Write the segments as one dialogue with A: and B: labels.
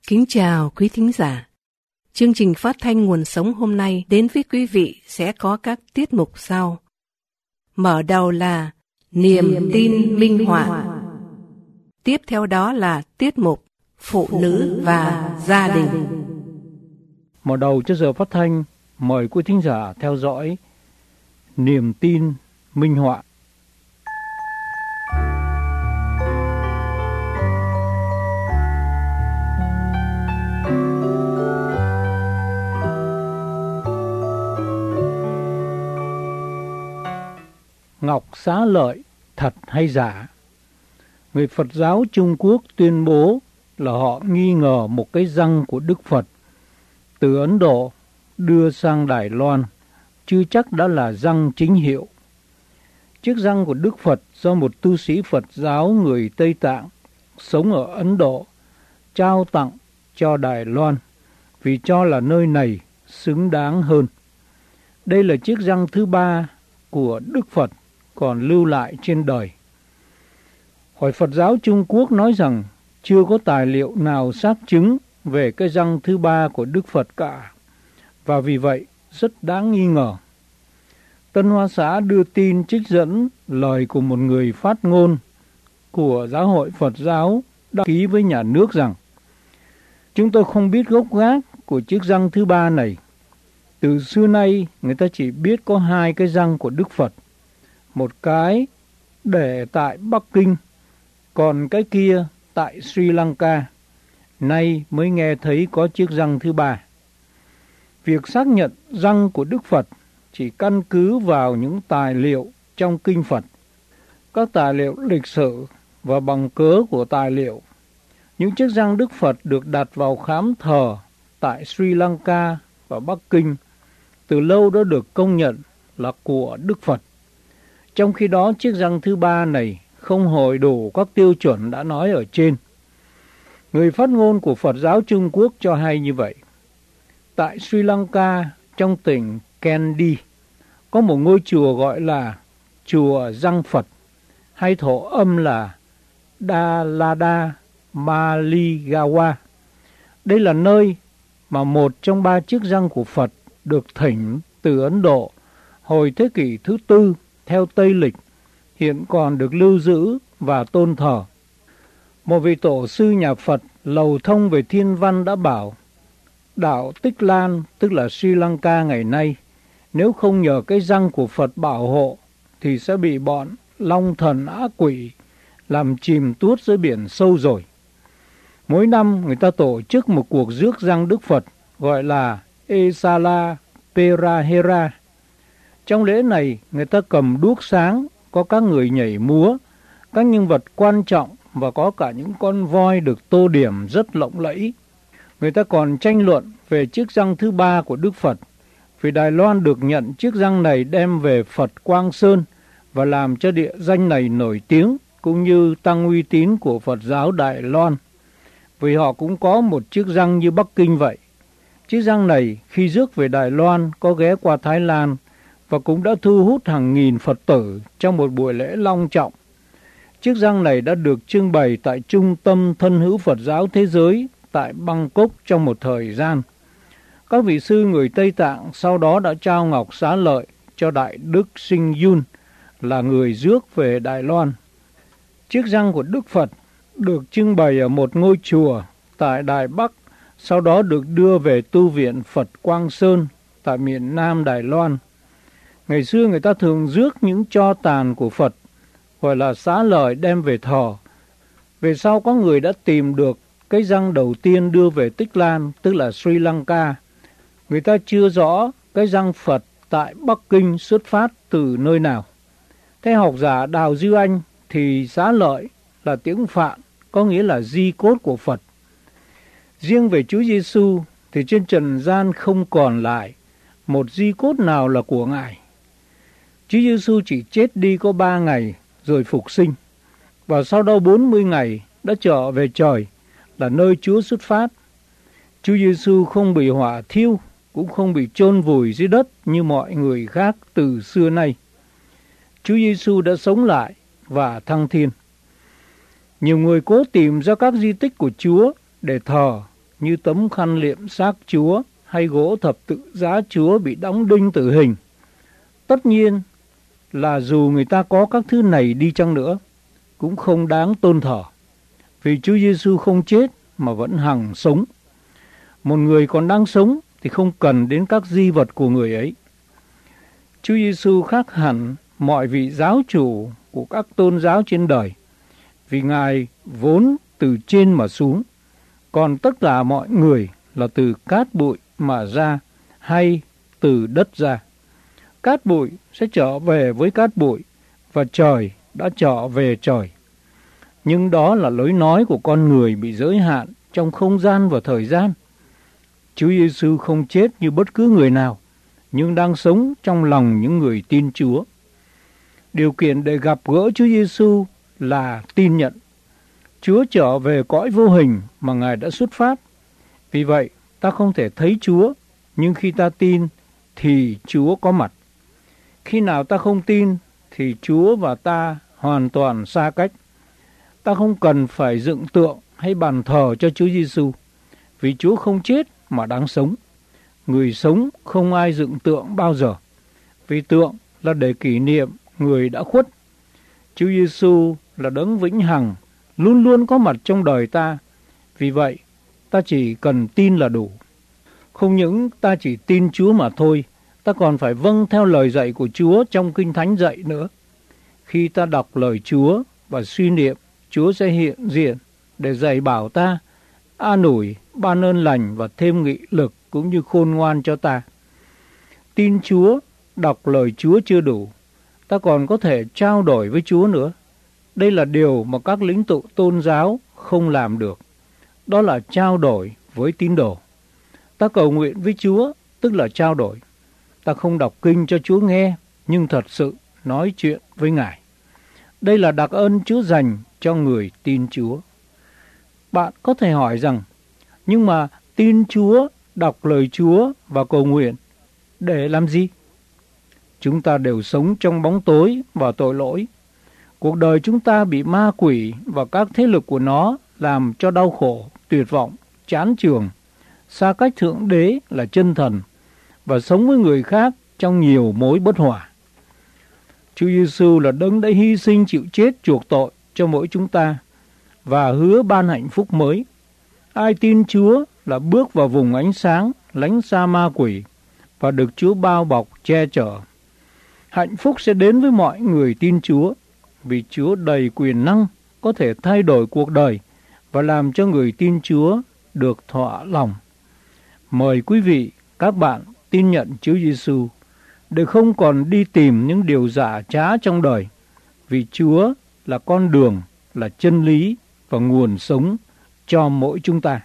A: Kính chào quý thính giả. Chương trình phát thanh Nguồn Sống hôm nay đến với quý vị sẽ có các tiết mục sau. Mở đầu là Niềm tin minh họa. Tiếp theo đó là tiết mục Phụ nữ và gia đình.
B: Mở đầu cho giờ phát thanh, mời quý thính giả theo dõi Niềm tin minh họa. Ngọc xá lợi thật hay giả? Người Phật giáo Trung Quốc tuyên bố là họ nghi ngờ một cái răng của Đức Phật từ Ấn Độ đưa sang Đài Loan, chưa chắc đã là răng chính hiệu. Chiếc răng của Đức Phật do một tu sĩ Phật giáo người Tây Tạng sống ở Ấn Độ trao tặng cho Đài Loan vì cho là nơi này xứng đáng hơn. Đây là chiếc răng thứ 3 của Đức Phật còn lưu lại trên đời. Hội Phật giáo Trung Quốc nói rằng chưa có tài liệu nào xác chứng về cái răng thứ 3 của Đức Phật cả, và vì vậy rất đáng nghi ngờ. Tân Hoa Xã đưa tin trích dẫn lời của một người phát ngôn của Giáo hội Phật giáo đăng ký với nhà nước rằng: chúng tôi không biết gốc gác của chiếc răng thứ 3 này. Từ xưa nay người ta chỉ biết có 2 cái răng của Đức Phật. Một cái để tại Bắc Kinh, còn cái kia tại Sri Lanka. Nay mới nghe thấy có chiếc răng thứ 3. Việc xác nhận răng của Đức Phật chỉ căn cứ vào những tài liệu trong Kinh Phật, các tài liệu lịch sử và bằng cớ của tài liệu. Những chiếc răng Đức Phật được đặt vào khám thờ tại Sri Lanka và Bắc Kinh từ lâu đã được công nhận là của Đức Phật. Trong khi đó, chiếc răng thứ 3 này không hội đủ các tiêu chuẩn đã nói ở trên. Người phát ngôn của Phật giáo Trung Quốc cho hay như vậy. Tại Sri Lanka, trong tỉnh Kandy, có một ngôi chùa gọi là Chùa Răng Phật, hay thổ âm là Dalada Maligawa. Đây là nơi mà một trong 3 chiếc răng của Phật được thỉnh từ Ấn Độ hồi thế kỷ thứ 4 theo Tây lịch, hiện còn được lưu giữ và tôn thờ. Một vị tổ sư nhà Phật lầu thông về thiên văn đã bảo, đảo Tích Lan, tức là Sri Lanka ngày nay, nếu không nhờ cái răng của Phật bảo hộ thì sẽ bị bọn long thần ác quỷ làm chìm tuốt dưới biển sâu rồi. Mỗi năm người ta tổ chức một cuộc rước răng Đức Phật gọi là Esala Perahera. Trong lễ này, người ta cầm đuốc sáng, có các người nhảy múa, các nhân vật quan trọng và có cả những con voi được tô điểm rất lộng lẫy. Người ta còn tranh luận về chiếc răng thứ 3 của Đức Phật, vì Đài Loan được nhận chiếc răng này đem về Phật Quang Sơn và làm cho địa danh này nổi tiếng, cũng như tăng uy tín của Phật giáo Đài Loan. Vì họ cũng có một chiếc răng như Bắc Kinh vậy. Chiếc răng này khi rước về Đài Loan có ghé qua Thái Lan, và cũng đã thu hút hàng nghìn Phật tử trong một buổi lễ long trọng. Chiếc răng này đã được trưng bày tại Trung tâm Thân hữu Phật giáo Thế giới tại Bangkok trong một thời gian. Các vị sư người Tây Tạng sau đó đã trao ngọc xá lợi cho Đại Đức Sinh Yun, là người rước về Đài Loan. Chiếc răng của Đức Phật được trưng bày ở một ngôi chùa tại Đài Bắc, sau đó được đưa về tu viện Phật Quang Sơn tại miền Nam Đài Loan. Ngày xưa người ta thường rước những tro tàn của Phật, gọi là xá lợi, đem về thờ. Về sau có người đã tìm được cái răng đầu tiên đưa về Tích Lan, tức là Sri Lanka. Người ta chưa rõ cái răng Phật tại Bắc Kinh xuất phát từ nơi nào. Theo học giả Đào Duy Anh thì xá lợi là tiếng Phạn, có nghĩa là di cốt của Phật. Riêng về Chúa Giêsu thì trên trần gian không còn lại một di cốt nào là của Ngài. Chúa Giêsu chỉ chết đi có 3 ngày rồi phục sinh, và sau đó 40 ngày đã trở về trời, là nơi Chúa xuất phát. Chúa Giêsu không bị hỏa thiêu, cũng không bị chôn vùi dưới đất như mọi người khác từ xưa nay. Chúa Giêsu đã sống lại và thăng thiên. Nhiều người cố tìm ra các di tích của Chúa để thờ, như tấm khăn liệm xác Chúa hay gỗ thập tự giá Chúa bị đóng đinh tử hình. Tất nhiên là dù người ta có các thứ này đi chăng nữa, cũng không đáng tôn thờ, vì Chúa Giêsu không chết mà vẫn hằng sống. Một người còn đang sống thì không cần đến các di vật của người ấy. Chúa Giêsu khác hẳn mọi vị giáo chủ của các tôn giáo trên đời, vì Ngài vốn từ trên mà xuống, còn tất cả mọi người là từ cát bụi mà ra hay từ đất ra. Cát bụi sẽ trở về với cát bụi, và trời đã trở về trời. Nhưng đó là lối nói của con người bị giới hạn trong không gian và thời gian. Chúa Giêsu không chết như bất cứ người nào, nhưng đang sống trong lòng những người tin Chúa. Điều kiện để gặp gỡ Chúa Giêsu là tin nhận. Chúa trở về cõi vô hình mà Ngài đã xuất phát. Vì vậy, ta không thể thấy Chúa, nhưng khi ta tin thì Chúa có mặt. Khi nào ta không tin thì Chúa và ta hoàn toàn xa cách. Ta không cần phải dựng tượng hay bàn thờ cho Chúa Giêsu, vì Chúa không chết mà đang sống. Người sống không ai dựng tượng bao giờ, vì tượng là để kỷ niệm người đã khuất. Chúa Giêsu là đấng vĩnh hằng, luôn luôn có mặt trong đời ta. Vì vậy, ta chỉ cần tin là đủ. Không những ta chỉ tin Chúa mà thôi, ta còn phải vâng theo lời dạy của Chúa trong Kinh Thánh dạy nữa. Khi ta đọc lời Chúa và suy niệm, Chúa sẽ hiện diện để dạy bảo ta, an ủi, ban ơn lành và thêm nghị lực cũng như khôn ngoan cho ta. Tin Chúa, đọc lời Chúa chưa đủ, ta còn có thể trao đổi với Chúa nữa. Đây là điều mà các lãnh tụ tôn giáo không làm được. Đó là trao đổi với tín đồ. Ta cầu nguyện với Chúa, tức là trao đổi. Ta không đọc kinh cho Chúa nghe, nhưng thật sự nói chuyện với Ngài. Đây là đặc ân Chúa dành cho người tin Chúa. Bạn có thể hỏi rằng, nhưng mà tin Chúa, đọc lời Chúa và cầu nguyện để làm gì? Chúng ta đều sống trong bóng tối và tội lỗi. Cuộc đời chúng ta bị ma quỷ và các thế lực của nó làm cho đau khổ, tuyệt vọng, chán chường, xa cách Thượng Đế là chân thần và sống với người khác trong nhiều mối bất hòa. Chúa Giêsu là đấng đã hy sinh chịu chết chuộc tội cho mỗi chúng ta và hứa ban hạnh phúc mới. Ai tin Chúa là bước vào vùng ánh sáng, lánh xa ma quỷ và được Chúa bao bọc che chở. Hạnh phúc sẽ đến với mọi người tin Chúa, vì Chúa đầy quyền năng có thể thay đổi cuộc đời và làm cho người tin Chúa được thỏa lòng. Mời quý vị, các bạn tin nhận Chúa Giêsu để không còn đi tìm những điều giả trá trong đời, vì Chúa là con đường, là chân lý và nguồn sống cho mỗi chúng ta.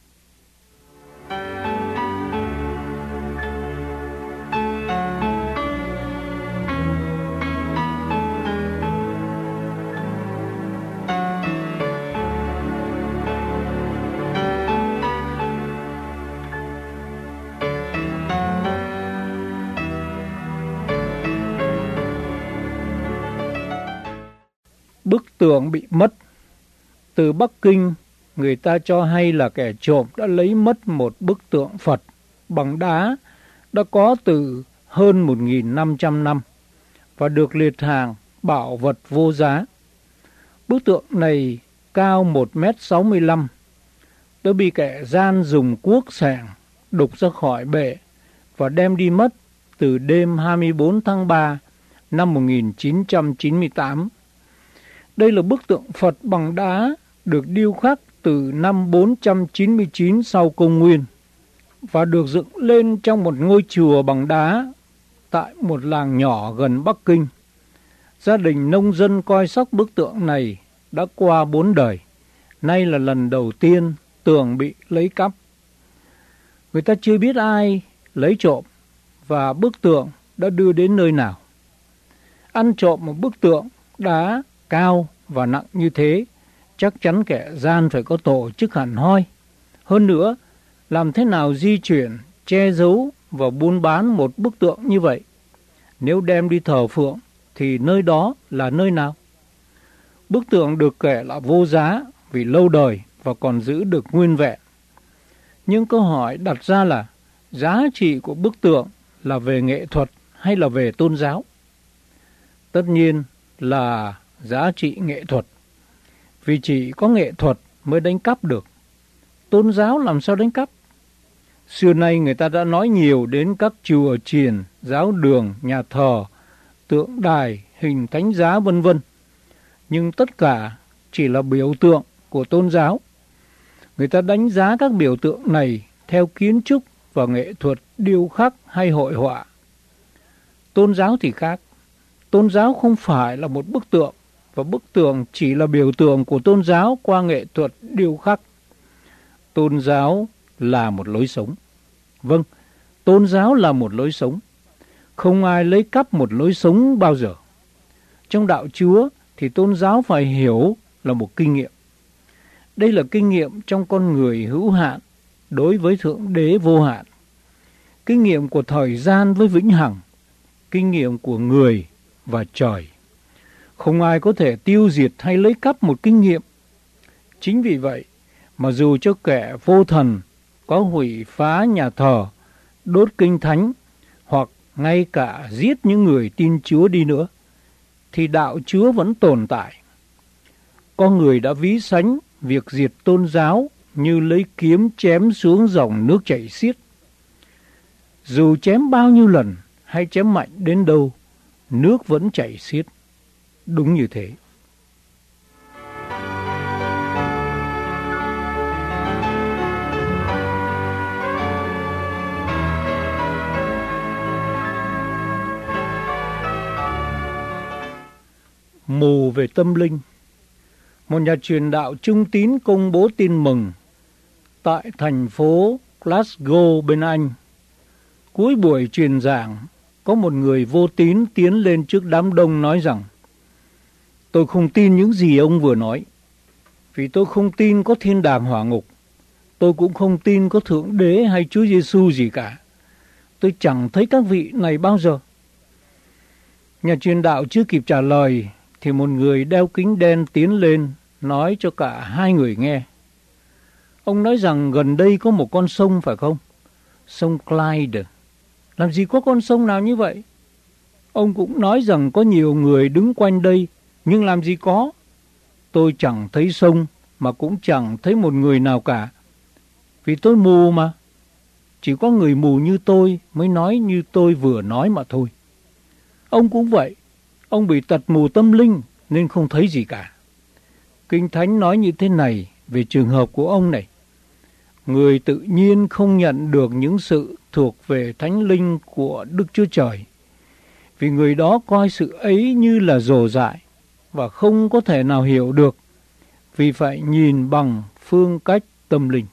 B: Bức tượng bị mất. Từ Bắc Kinh, người ta cho hay là kẻ trộm đã lấy mất một bức tượng Phật bằng đá đã có từ hơn 1.500 năm và được liệt hàng bảo vật vô giá. Bức tượng này cao 1,65 m, đã bị kẻ gian dùng cuốc xẻng đục ra khỏi bệ và đem đi mất từ đêm 24 tháng 3 năm 1998. Đây là bức tượng Phật bằng đá được điêu khắc từ năm 499 sau công nguyên và được dựng lên trong một ngôi chùa bằng đá tại một làng nhỏ gần Bắc Kinh. Gia đình nông dân coi sóc bức tượng này đã qua 4 đời. Nay là lần đầu tiên tượng bị lấy cắp. Người ta chưa biết ai lấy trộm và bức tượng đã đưa đến nơi nào. Ăn trộm một bức tượng đá cao và nặng như thế, chắc chắn kẻ gian phải có tổ chức hẳn hoi. Hơn nữa, làm thế nào di chuyển, che giấu và buôn bán một bức tượng như vậy? Nếu đem đi thờ phượng, thì nơi đó là nơi nào? Bức tượng được kể là vô giá vì lâu đời và còn giữ được nguyên vẹn. Nhưng câu hỏi đặt ra là giá trị của bức tượng là về nghệ thuật hay là về tôn giáo? Tất nhiên là giá trị nghệ thuật, vì chỉ có nghệ thuật mới đánh cắp được. Tôn giáo làm sao đánh cắp? Xưa nay người ta đã nói nhiều đến các chùa chiền, giáo đường, nhà thờ, tượng đài, hình thánh giá vân vân. Nhưng tất cả chỉ là biểu tượng của tôn giáo. Người ta đánh giá các biểu tượng này theo kiến trúc và nghệ thuật điêu khắc hay hội họa. Tôn giáo thì khác. Tôn giáo không phải là một bức tượng, và bức tượng chỉ là biểu tượng của tôn giáo qua nghệ thuật điêu khắc. Tôn giáo là một lối sống. Vâng, tôn giáo là một lối sống. Không ai lấy cắp một lối sống bao giờ. Trong đạo Chúa thì tôn giáo phải hiểu là một kinh nghiệm. Đây là kinh nghiệm trong con người hữu hạn đối với Thượng Đế vô hạn. Kinh nghiệm của thời gian với vĩnh hằng. Kinh nghiệm của người và trời. Không ai có thể tiêu diệt hay lấy cắp một kinh nghiệm. Chính vì vậy mà dù cho kẻ vô thần có hủy phá nhà thờ, đốt kinh thánh hoặc ngay cả giết những người tin Chúa đi nữa, thì đạo Chúa vẫn tồn tại. Có người đã ví sánh việc diệt tôn giáo như lấy kiếm chém xuống dòng nước chảy xiết. Dù chém bao nhiêu lần hay chém mạnh đến đâu, nước vẫn chảy xiết. Đúng như thế. Mù về tâm linh. Một nhà truyền đạo trung tín công bố tin mừng tại thành phố Glasgow bên Anh. Cuối buổi truyền giảng, có một người vô tín tiến lên trước đám đông nói rằng: tôi không tin những gì ông vừa nói, vì tôi không tin có thiên đàng hỏa ngục. Tôi cũng không tin có Thượng Đế hay Chúa Giêsu gì cả. Tôi chẳng thấy các vị này bao giờ. Nhà truyền đạo chưa kịp trả lời thì một người đeo kính đen tiến lên nói cho cả hai người nghe. Ông nói rằng gần đây có một con sông phải không? Sông Clyde. Làm gì có con sông nào như vậy? Ông cũng nói rằng có nhiều người đứng quanh đây, nhưng làm gì có. Tôi chẳng thấy sông mà cũng chẳng thấy một người nào cả. Vì tôi mù mà. Chỉ có người mù như tôi mới nói như tôi vừa nói mà thôi. Ông cũng vậy. Ông bị tật mù tâm linh nên không thấy gì cả. Kinh Thánh nói như thế này về trường hợp của ông này. Người tự nhiên không nhận được những sự thuộc về Thánh Linh của Đức Chúa Trời, vì người đó coi sự ấy như là rồ dại và không có thể nào hiểu được, vì phải nhìn bằng phương cách tâm linh.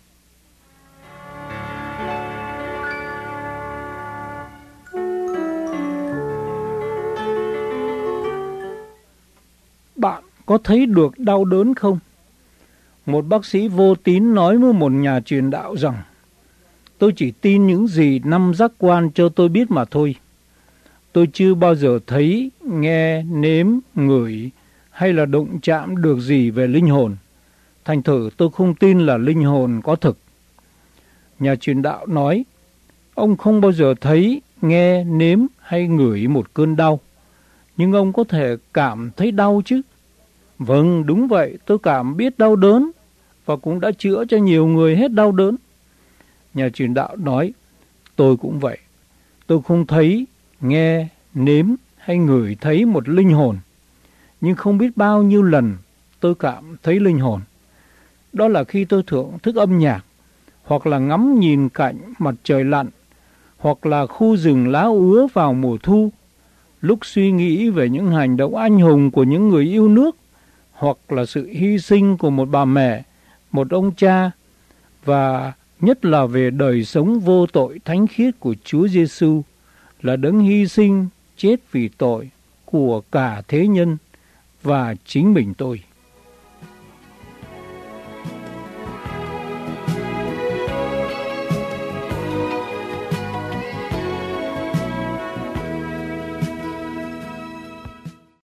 B: Bạn có thấy được đau đớn không? Một bác sĩ vô tín nói với một nhà truyền đạo rằng: tôi chỉ tin những gì năm giác quan cho tôi biết mà thôi. Tôi chưa bao giờ thấy, nghe, nếm, ngửi hay là đụng chạm được gì về linh hồn. Thành thử tôi không tin là linh hồn có thực. Nhà truyền đạo nói: ông không bao giờ thấy, nghe, nếm hay ngửi một cơn đau. Nhưng ông có thể cảm thấy đau chứ? Vâng, đúng vậy, tôi cảm biết đau đớn và cũng đã chữa cho nhiều người hết đau đớn. Nhà truyền đạo nói: tôi cũng vậy. Tôi không thấy, nghe, nếm hay ngửi thấy một linh hồn. Nhưng không biết bao nhiêu lần tôi cảm thấy linh hồn. Đó là khi tôi thưởng thức âm nhạc, hoặc là ngắm nhìn cảnh mặt trời lặn, hoặc là khu rừng lá úa vào mùa thu, lúc suy nghĩ về những hành động anh hùng của những người yêu nước, hoặc là sự hy sinh của một bà mẹ, một ông cha, và nhất là về đời sống vô tội thánh khiết của Chúa Giêsu, là đấng hy sinh chết vì tội của cả thế nhân và chính mình tôi.